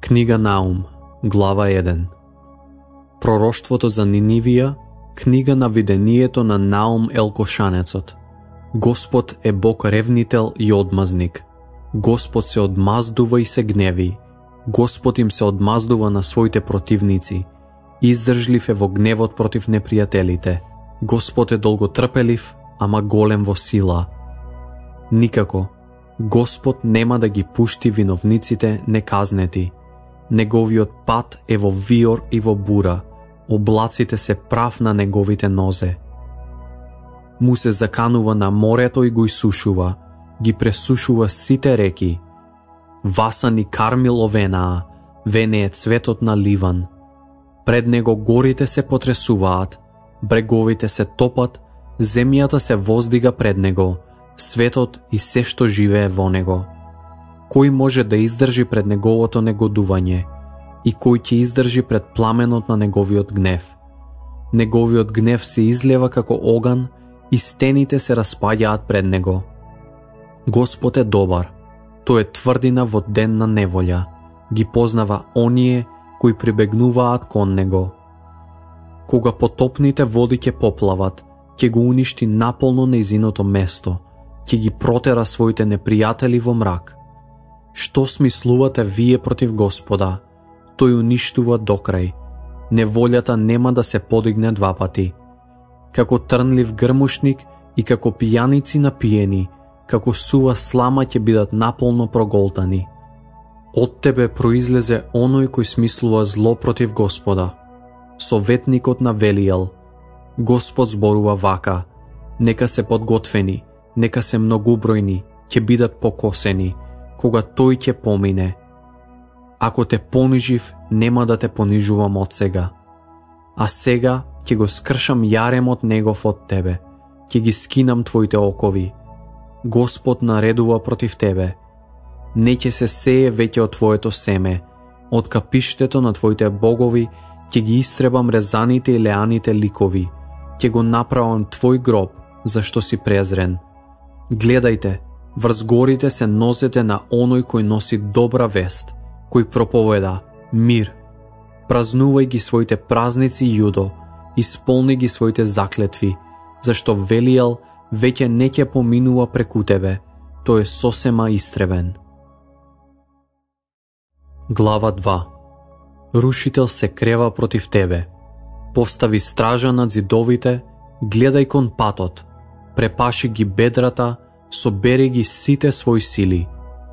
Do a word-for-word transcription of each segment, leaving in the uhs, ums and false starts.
Книга Наум, глава еден. Пророштвото за Нинивија, книга на видението на Наум Елкошанецот. Господ е Бог ревнител и одмазник. Господ се одмаздува и се гневи. Господ им се одмаздува на своите противници. Издржлив е во гневот против непријателите. Господ е долготрпелив, ама голем во сила. Никако, Господ нема да ги пушти виновниците неказнети. Неговиот пат е во виор и во бура, облаците се прав на неговите нозе. Му се заканува на морето и го исушува, ги пресушува сите реки. Васан и Кармил овенаа, вене е цветот на Ливан. Пред него горите се потресуваат, бреговите се топат, земјата се воздига пред него, светот и се што живее во него. Кој може да издржи пред неговото негодување и кој ќе издржи пред пламенот на неговиот гнев? Неговиот гнев се излева како оган и стените се распаѓаат пред него. Господ е добар, тој е тврдина во ден на неволја, ги познава оние кои прибегнуваат кон него. Кога потопните води ќе поплават, ќе го уништи наполно нејзиното место, ќе ги протера своите непријатели во мрак. Што смислувате вие против Господа? Тој уништува докрај. Неволјата нема да се подигне два пати. Како трнлив грмушник и како пијаници напиени, како сува слама ќе бидат наполно проголтани. Од тебе произлезе оној кој смислува зло против Господа. Советникот на Велијал. Господ зборува вака: нека се подготвени, нека се многубројни, ќе бидат покосени, кога тој ќе помине. Ако те понижив, нема да те понижувам од сега. А сега ќе го скршам јаремот негов од тебе, ќе ги скинам твоите окови. Господ наредува против тебе. Не ќе се сее веќе од твоето семе, од капиштето на твоите богови ќе ги истребам резаните и леаните ликови, ќе го направам твој гроб, зашто си презрен. Гледајте, врз горите се нозете на оној кој носи добра вест, кој проповеда мир. Празнувај ги своите празници, Јудо, исполни ги своите заклетви, зашто Велијал веќе не ќе поминува преку тебе, тој е сосема истребен. Глава два. Рушител се крева против тебе. Постави стража над зидовите, гледај кон патот, препаши ги бедрата, собери ги сите своји сили.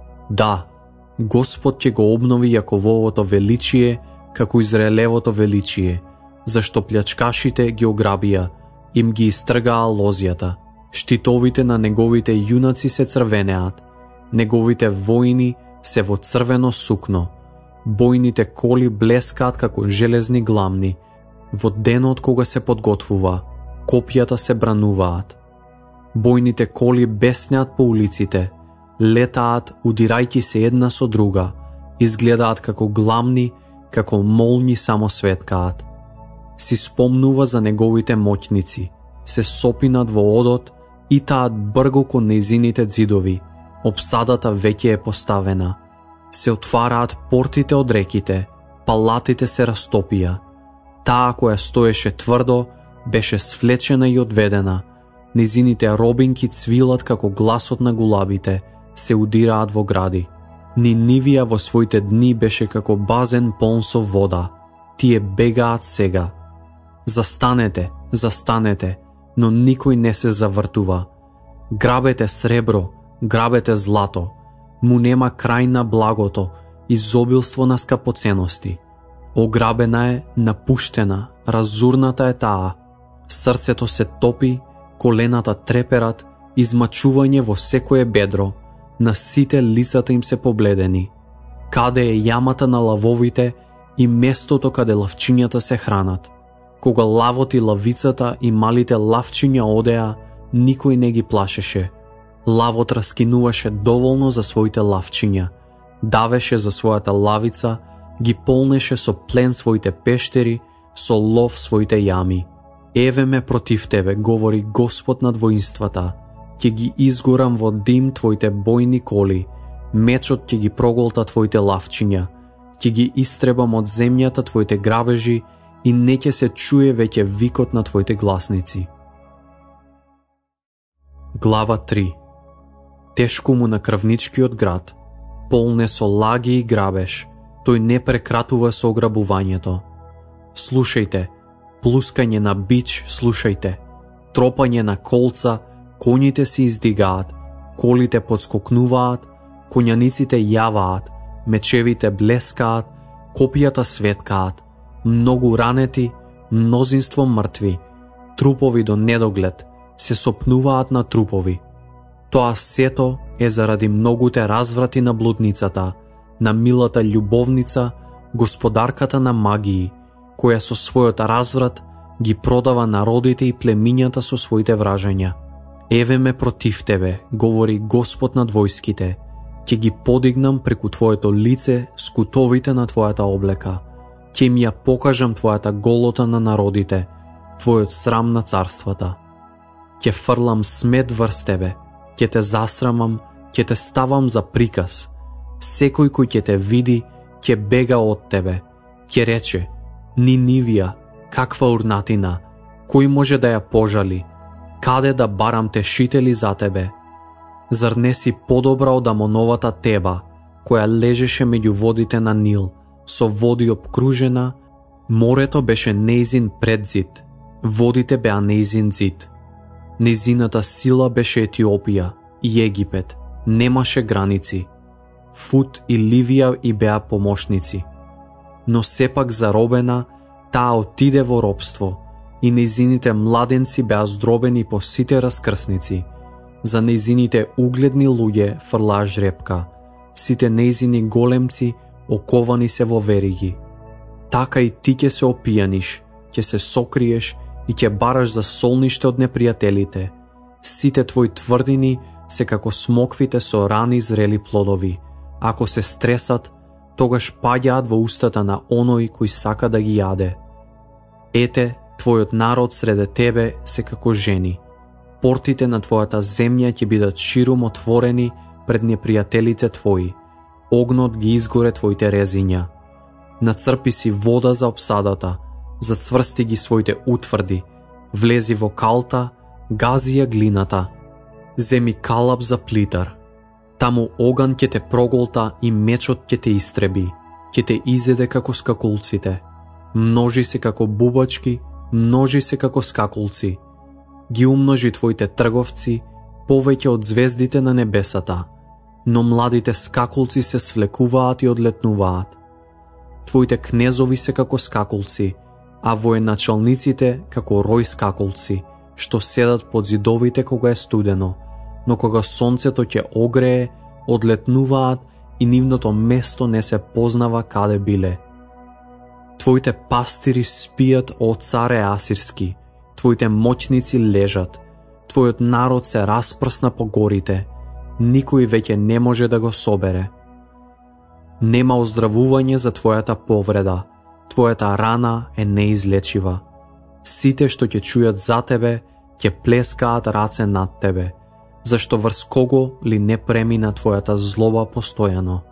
Да, Господ ќе го обнови Јакововото величие, како Израелевото величие, зашто плячкашите ги ограбија, им ги истргаа лозјата. Штитовите на неговите јунаци се црвенеат, неговите војни се во црвено сукно, бојните коли блескаат како железни гламни. Во денот кога се подготвува, копјата се брануваат. Бојните коли беснеат по улиците, летаат удирајќи се една со друга, изгледаат како гламни, како молњи само светкаат. Си спомнува за неговите моќници, се сопинат во одот и таат брго кон нејзините ѕидови, обсадата веќе е поставена. Се отвараат портите од реките, палатите се растопија. Таа која стоеше тврдо, беше свлечена и одведена. Низините робинки цвилат како гласот на гулабите, се удираат во гради. Нинивија во своите дни беше како базен полн со вода. Тие бегаат сега. Застанете, застанете, но никој не се завртува. Грабете сребро, грабете злато. Му нема крај на благото, изобилство на скапоценности. Ограбена е, напуштена, разурната е таа. Срцето се топи, колената треперат, измачување во секое бедро, на сите лицата им се побледени. Каде е јамата на лавовите и местото каде лавчињата се хранат? Кога лавот и лавицата и малите лавчиња одеа, никој не ги плашеше. Лавот раскинуваше доволно за своите лавчиња, давеше за својата лавица, ги полнеше со плен своите пештери, со лов своите јами. Еве ме против тебе, говори Господ над воинствата, ќе ги изгорам во дим твоите бојни коли, мечот ќе ги проголта твоите лавчиња, ќе ги истребам од земјата твоите грабежи и не ќе се чуе веќе викот на твоите гласници. Глава три. Тешко му на крвничкиот град, полне со лаги и грабеж, тој не прекратува со ограбувањето. Слушајте, плускање на бич, слушајте, тропање на колца, коњите се издигаат, колите подскокнуваат, коњаниците јаваат, мечевите блескаат, копијата светкаат, многу ранети, мнозинство мртви, трупови до недоглед, се сопнуваат на трупови. Тоа сето е заради многуте разврати на блудницата, на милата љубовница, господарката на магии, која со својот разврат ги продава народите и племињата со своите вражања. Еве ме против тебе, говори Господ над војските, ќе ги подигнам преку твоето лице скутовите на твојата облека, ќе им ја покажам твојата голота на народите, твојот срам на царствата. Ќе фрлам смет врз тебе, ќе те засрамам, ќе те ставам за приказ. Секој кој ќе те види, ќе бега од тебе, ќе рече: Нинивија, каква урнатина, кој може да ја пожали, каде да барам тешители за тебе? Зар не си подобра од Амоновата Теба, која лежеше меѓу водите на Нил, со води обкружена, морето беше нејзин предзид, водите беа нејзин зид. Нејзината сила беше Етиопија и Египет, немаше граници. Фут и Ливија и беа помошници. Но сепак заробена, таа отиде во робство, и нејзините младенци беа здробени по сите раскрсници. За нејзините угледни луѓе фрлаа жрепка, сите нејзини големци оковани се во вериги. Така и ти ќе се опијаниш, ќе се сокриеш и ќе бараш за солниште од непријателите. Сите твои тврдини се како смоквите со рани зрели плодови. Ако се стресат, тогаш паѓаат во устата на оној кој сака да ги јаде. Ете, твојот народ среде тебе се како жени. Портите на твојата земја ќе бидат широм отворени пред непријателите твои. Огнот ги изгоре твоите резиња. Нацрпи си вода за обсадата, зацврсти ги своите утврди, влези во калта, гази ја глината. Земи калап за плитар. Таму оган ќе те проголта и мечот ќе те истреби, ќе те изеде како скакулците. Множи се како бубачки, множи се како скакулци. Ги умножи твоите трговци повеќе од звездите на небесата, но младите скакулци се свлекуваат и одлетнуваат. Твоите кнезови се како скакулци, а военачалниците како рој скакулци, што седат под зидовите кога е студено, но кога сонцето ќе огрее, одлетнуваат и нивното место не се познава каде биле. Твоите пастири спијат, о царе асирски, твоите моќници лежат, твојот народ се распрсна по горите, никој веќе не може да го собере. Нема оздравување за твојата повреда, твојата рана е неизлечива. Сите што ќе чујат за тебе, ќе плескаат раце над тебе, зашто врз кого ли не премина твојата злоба постојано.